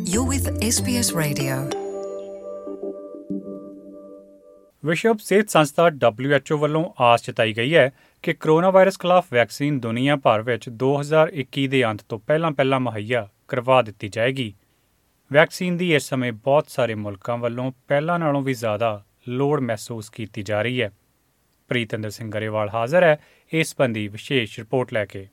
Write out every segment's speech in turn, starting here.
You're with SBS Radio. ਵਿਸ਼ਵ ਸਿਹਤ ਸੰਸਥਾ WHO ਵੱਲੋਂ ਆਸ ਜਤਾਈ ਗਈ ਹੈ ਕਿ ਕੋਰੋਨਾ ਵਾਇਰਸ ਖਿਲਾਫ ਵੈਕਸੀਨ ਦੁਨੀਆ ਭਰ ਵਿੱਚ 2021 ਦੇ ਅੰਤ ਤੋਂ ਪਹਿਲਾਂ ਮੁਹੱਈਆ ਕਰਵਾ ਦਿੱਤੀ ਜਾਏਗੀ। ਵੈਕਸੀਨ ਦੀ ਇਸ ਸਮੇਂ ਬਹੁਤ ਸਾਰੇ ਮੁਲਕਾਂ ਵੱਲੋਂ ਪਹਿਲਾਂ ਨਾਲੋਂ ਵੀ ਜ਼ਿਆਦਾ ਲੋੜ ਮਹਿਸੂਸ ਕੀਤੀ ਜਾ ਰਹੀ ਹੈ। ਪ੍ਰੀਤਿੰਦਰ ਸਿੰਘ ਗਰੇਵਾਲ ਹਾਜ਼ਰ ਹੈ ਇਸ ਸੰਬੰਧੀ ਵਿਸ਼ੇਸ਼ ਰਿਪੋਰਟ ਲੈ ਕੇ।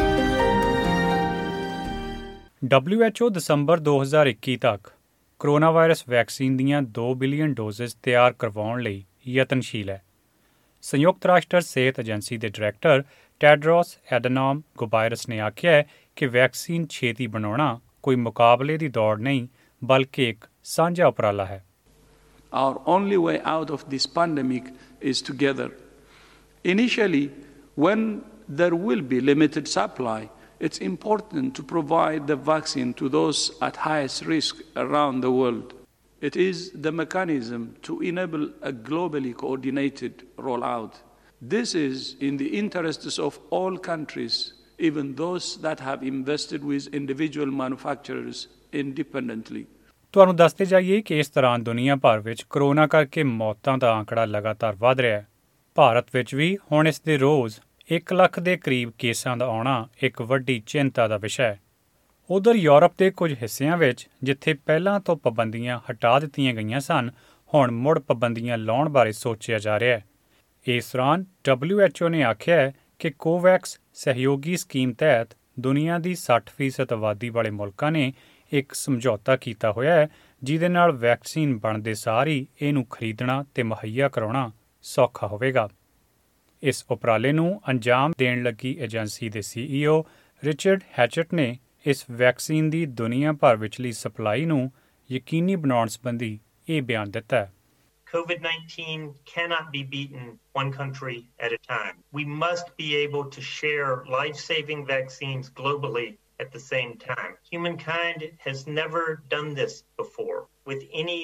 WHO ਦਸੰਬਰ 2021 ਤੱਕ ਕੋਰੋਨਾ ਵਾਇਰਸ ਵੈਕਸੀਨ ਦੀਆਂ 2 ਬਿਲੀਅਨ ਡੋਜ਼ਜ਼ ਤਿਆਰ ਕਰਵਾਉਣ ਲਈ ਯਤਨਸ਼ੀਲ ਹੈ। ਸੰਯੁਕਤ ਰਾਸ਼ਟਰ ਸਿਹਤ ਏਜੰਸੀ ਦੇ ਡਾਇਰੈਕਟਰ ਟੈਡਰੋਸ ਐਡਨੋਮ ਗੋਬਾਇਰਸ ਨੇ ਆਖਿਆ ਹੈ ਕਿ ਵੈਕਸੀਨ ਛੇਤੀ ਬਣਾਉਣਾ ਕੋਈ ਮੁਕਾਬਲੇ ਦੀ ਦੌੜ ਨਹੀਂ ਬਲਕਿ ਇੱਕ ਸਾਂਝਾ ਉਪਰਾਲਾ ਹੈ। Our only way out of this pandemic is together. Initially, when there will be limited supply, it's important to provide the vaccine to those at highest risk around the world. It is the mechanism to enable a globally coordinated rollout. This is in the interests of all countries, even those that have invested with individual manufacturers independently. ਤੁਹਾਨੂੰ ਦੱਸਦੇ ਜਾਈਏ ਕਿ ਇਸ ਦੌਰਾਨ ਦੁਨੀਆ ਭਰ ਵਿੱਚ corona ਕਰਕੇ ਮੌਤਾਂ ਦਾ ਆંકੜਾ ਲਗਾਤਾਰ ਵਧ ਰਿਹਾ ਹੈ। ਭਾਰਤ ਵਿੱਚ ਵੀ ਹੁਣ ਇਸ ਦੇ ਰੋਜ਼ 1 ਲੱਖ ਦੇ ਕਰੀਬ ਕੇਸਾਂ ਦਾ ਆਉਣਾ ਇੱਕ ਵੱਡੀ ਚਿੰਤਾ ਦਾ ਵਿਸ਼ਾ ਹੈ। ਉਧਰ ਯੂਰਪ ਦੇ ਕੁਝ ਹਿੱਸਿਆਂ ਵਿੱਚ ਜਿੱਥੇ ਪਹਿਲਾਂ ਤੋਂ ਪਾਬੰਦੀਆਂ ਹਟਾ ਦਿੱਤੀਆਂ ਗਈਆਂ ਸਨ, ਹੁਣ ਮੁੜ ਪਾਬੰਦੀਆਂ ਲਾਉਣ ਬਾਰੇ ਸੋਚਿਆ ਜਾ ਰਿਹਾ ਹੈ। ਇਸ ਦੌਰਾਨ WHO ਨੇ ਆਖਿਆ ਹੈ ਕਿ ਕੋਵੈਕਸ ਸਹਿਯੋਗੀ ਸਕੀਮ ਤਹਿਤ ਦੁਨੀਆ ਦੀ 60% ਆਬਾਦੀ ਵਾਲੇ ਮੁਲਕਾਂ ਨੇ ਇੱਕ ਸਮਝੌਤਾ ਕੀਤਾ ਹੋਇਆ ਹੈ ਜਿਹਦੇ ਨਾਲ ਵੈਕਸੀਨ ਬਣਦੇ ਸਾਰ ਹੀ ਇਹਨੂੰ ਖਰੀਦਣਾ ਤੇ ਮੁਹੱਈਆ ਕਰਾਉਣਾ ਸੌਖਾ ਹੋਵੇਗਾ। ਇਸ ਉਪਰਾਲੇ ਨੂੰ ਅੰਜਾਮ ਦੇਣ ਲੱਗੀ ਏਜੰਸੀ ਦੇ CEO ਰਿਚਰਡ ਹੈਚਟ ਨੇ ਇਸ ਵੈਕਸੀਨ ਦੀ ਦੁਨੀਆ ਭਰ ਵਿਚਲੀ ਸਪਲਾਈ ਨੂੰ ਯਕੀਨੀ ਬਣਾਉਣ ਸੰਬੰਧੀ ਇਹ ਬਿਆਨ ਦਿੱਤਾ ਹੈ। COVID-19 cannot be beaten one country at a time. We must be able to share life-saving vaccines globally at the same time. Humankind has never done this before with any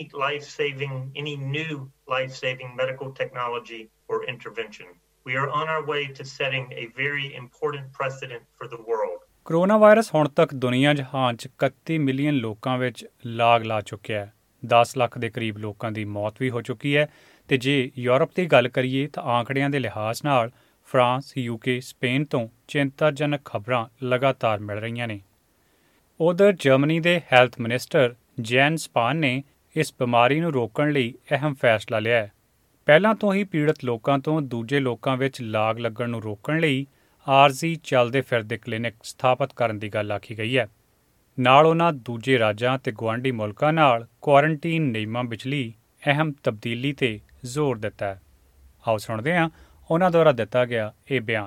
new life-saving medical technology or intervention. We are on our way to setting a very important precedent for the world. Corona virus ਹੁਣ ਤੱਕ ਦੁਨੀਆ ਜਹਾਨ 'ਚ 31 million ਲੋਕਾਂ ਵਿੱਚ ਲਾਗ ਲਾ ਚੁੱਕਿਆ ਹੈ। 10 ਲੱਖ ਦੇ ਕਰੀਬ ਲੋਕਾਂ ਦੀ ਮੌਤ ਵੀ ਹੋ ਚੁੱਕੀ ਹੈ ਤੇ ਜੇ ਯੂਰਪ ਦੀ ਗੱਲ ਕਰੀਏ ਤਾਂ ਆંકੜਿਆਂ ਦੇ ਲਿਹਾਜ਼ ਨਾਲ ਫਰਾਂਸ, UK, ਸਪੇਨ ਤੋਂ ਚਿੰਤਾਜਨਕ ਖਬਰਾਂ ਲਗਾਤਾਰ ਮਿਲ ਰਹੀਆਂ ਨੇ। ਉਧਰ ਜਰਮਨੀ ਦੇ ਹੈਲਥ ਮਿਨਿਸਟਰ ਜੈਨ ਸਪਾਨ ਨੇ ਇਸ ਬਿਮਾਰੀ ਨੂੰ ਰੋਕਣ ਲਈ ਅਹਿਮ ਫੈਸਲਾ ਲਿਆ ਹੈ। ਪਹਿਲਾਂ ਤੋਂ ਹੀ ਪੀੜਤ ਲੋਕਾਂ ਤੋਂ ਦੂਜੇ ਲੋਕਾਂ ਵਿੱਚ ਲਾਗ ਲੱਗਣ ਨੂੰ ਰੋਕਣ ਲਈ ਆਰਜ਼ੀ ਚੱਲਦੇ ਫਿਰਦੇ ਕਲੀਨਿਕ ਸਥਾਪਿਤ ਕਰਨ ਦੀ ਗੱਲ ਆਖੀ ਗਈ ਹੈ। ਨਾਲ ਉਹਨਾਂ ਦੂਜੇ ਰਾਜਾਂ ਤੇ ਗੁਆਂਢੀ ਮੁਲਕਾਂ ਨਾਲ ਕੁਆਰੰਟੀਨ ਨਿਯਮਾਂ ਵਿਚਲੀ ਅਹਿਮ ਤਬਦੀਲੀ ਤੇ ਜ਼ੋਰ ਦਿੱਤਾ ਹੈ। ਆਓ ਸੁਣਦੇ ਹਾਂ ਉਹਨਾਂ ਦੁਆਰਾ ਦਿੱਤਾ ਗਿਆ ਇਹ ਬਿਆਨ।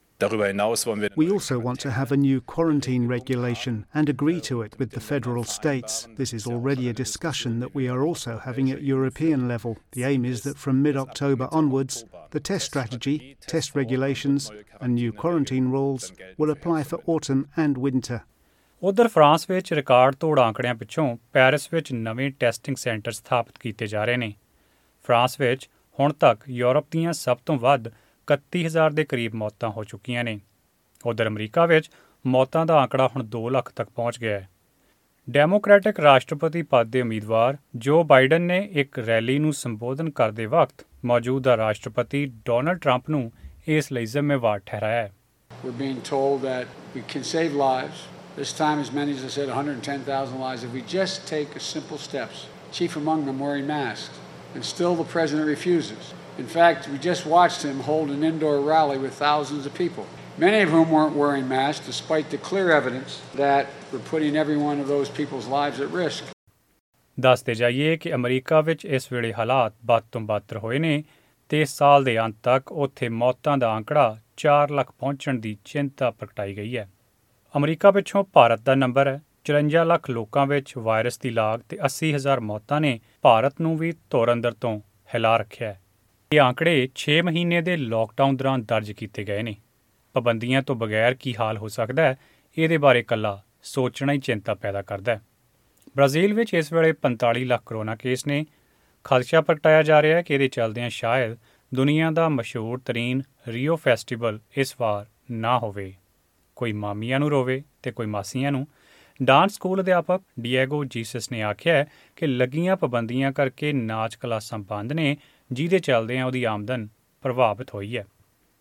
We also want to have a new quarantine regulation and agree to it with the federal states. This is already a discussion that we are also having at European level. The aim is that from mid-October onwards, the test strategy, test regulations and new quarantine rules will apply for autumn and winter. ਉਧਰ France ਵਿੱਚ record ਤੋੜ ਆંકੜਿਆਂ ਪਿੱਛੋਂ Paris ਵਿੱਚ ਨਵੇਂ testing centre ਸਥਾਪਿਤ ਕੀਤੇ ਜਾ ਰਹੇ ਨੇ। ਫਰਾਂਸ ਵਿੱਚ ਹੁਣ ਤੱਕ ਯੂਰਪ ਦੀਆਂ ਸਭ ਤੋਂ ਵੱਧ 31,000 ਦੇ ਕਰੀਬ ਮੌਤਾਂ ਹੋ ਚੁੱਕੀਆਂ ਨੇ। ਉਧਰ ਅਮਰੀਕਾ ਵਿੱਚ ਮੌਤਾਂ ਦਾ ਆંકੜਾ ਹੁਣ 2 ਲੱਖ ਤੱਕ ਪਹੁੰਚ ਗਿਆ ਹੈ। ਡੈਮੋਕ੍ਰੈਟਿਕ ਰਾਸ਼ਟਰਪਤੀ ਪਦ ਦੇ ਉਮੀਦਵਾਰ ਜੋ ਬਾਈਡਨ ਨੇ ਇੱਕ ਰੈਲੀ ਨੂੰ ਸੰਬੋਧਨ ਕਰਦੇ ਵਕਤ ਮੌਜੂਦਾ ਰਾਸ਼ਟਰਪਤੀ ਡੋਨਲਡ ਟਰੰਪ ਨੂੰ ਇਸ ਲਈ ਜ਼ਿੰਮੇਵਾਰ ਠਹਿਰਾਇਆ ਹੈ। We're being told that we can save lives. This time, as many as I said, 110,000 lives. If we just take simple steps, chief among them wearing masks, and still the president refuses. In fact, we just watched him hold an indoor rally with thousands of people, many of whom weren't wearing masks, despite the clear evidence that we're putting every one of those people's lives at risk. ਦੱਸਦੇ ਜਾਈਏ ਕਿ America ਵਿੱਚ ਇਸ ਵੇਲੇ ਹਾਲਾਤ ਬਦ ਤੋਂ ਬਦਤਰ ਹੋਏ ਨੇ ਤੇ ਇਸ ਸਾਲ ਦੇ ਅੰਤ ਤੱਕ ਉੱਥੇ ਮੌਤਾਂ ਦਾ ਆંકੜਾ 4 ਲੱਖ ਪਹੁੰਚਣ ਦੀ ਚਿੰਤਾ ਪ੍ਰਗਟਾਈ ਗਈ ਹੈ। ਅਮਰੀਕਾ ਪਿੱਛੋਂ ਭਾਰਤ ਦਾ ਨੰਬਰ ਹੈ। 54 ਲੱਖ ਲੋਕਾਂ ਵਿੱਚ ਵਾਇਰਸ ਦੀ ਲਾਗ ਤੇ 80,000 ਮੌਤਾਂ ਨੇ ਭਾਰਤ ਨੂੰ ਵੀ ਧੁਰ ਅੰਦਰ ਤੋਂ ਹਿਲਾ ਰੱਖਿਆ ਹੈ। ਇਹ ਆંકੜੇ 6 ਮਹੀਨੇ ਦੇ ਲਾਕਡਾਊਨ ਦੌਰਾਨ ਦਰਜ ਕੀਤੇ ਗਏ ਨੇ। ਪਾਬੰਦੀਆਂ ਤੋਂ ਬਗੈਰ ਕੀ ਹਾਲ ਹੋ ਸਕਦਾ ਹੈ, ਇਹਦੇ ਬਾਰੇ ਇਕੱਲਾ ਸੋਚਣਾ ਹੀ ਚਿੰਤਾ ਪੈਦਾ ਕਰਦਾ ਹੈ। ਬ੍ਰਾਜ਼ੀਲ ਵਿੱਚ ਇਸ ਵੇਲੇ 45 ਲੱਖ ਕੋਰੋਨਾ ਕੇਸ ਨੇ। ਖਦਸ਼ਾ ਪ੍ਰਗਟਾਇਆ ਜਾ ਰਿਹਾ ਹੈ ਕਿ ਇਹਦੇ ਚੱਲਦਿਆਂ ਸ਼ਾਇਦ ਦੁਨੀਆ ਦਾ ਮਸ਼ਹੂਰ ਤਰੀਨ ਰੀਓ ਫੈਸਟੀਵਲ ਇਸ ਵਾਰ ਨਾ ਹੋਵੇ। ਕੋਈ ਮਾਮੀਆਂ ਨੂੰ ਰੋਵੇ ਤੇ ਕੋਈ ਮਾਸੀਆਂ ਨੂੰ। ਡਾਂਸ ਸਕੂਲ ਅਧਿਆਪਕ ਡੀਏਗੋ ਜੀਸਸ ਨੇ ਆਖਿਆ ਕਿ ਲੱਗੀਆਂ ਪਾਬੰਦੀਆਂ ਕਰਕੇ ਨਾਚ ਕਲਾਸਾਂ ਬੰਦ ਨੇ, ਜਿਹਦੇ ਚੱਲਦਿਆਂ ਉਹਦੀ ਆਮਦਨ ਪ੍ਰਭਾਵਿਤ ਹੋਈ ਹੈ।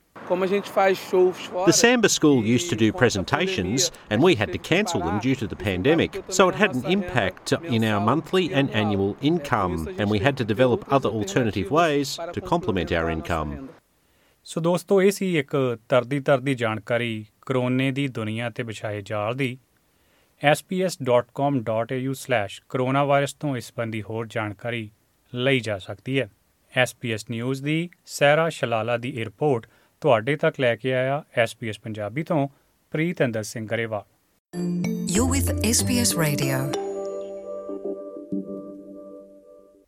The Samba school used to do presentations and we had to cancel them due to the pandemic, so it had an impact in our monthly and annual income, and we had to develop other alternative ways to complement our income. ਸੋ ਦੋਸਤੋ, ਇਹ ਸੀ ਇੱਕ ਤਰਦੀ ਜਾਣਕਾਰੀ ਕਰੋਨੇ ਦੀ ਦੁਨੀਆ ਤੇ ਵਿਛਾਏ ਜਾਲ ਦੀ। sps.com.au/coronavirus ਤੋਂ ਇਸ ਸੰਬੰਧੀ ਹੋਰ ਜਾਣਕਾਰੀ ਲਈ ਜਾ ਸਕਦੀ ਹੈ। SBS ਨਿਊਜ਼ ਦੀ ਸਹਿਰਾ ਸ਼ਲਾਲਾ ਦੀ ਇਹ ਰਿਪੋਰਟ ਤੁਹਾਡੇ ਤੱਕ ਲੈ ਕੇ ਆਇਆ SBS ਪੰਜਾਬੀ ਤੋਂ Pritinder Singh Grewal. You're with SBS Radio.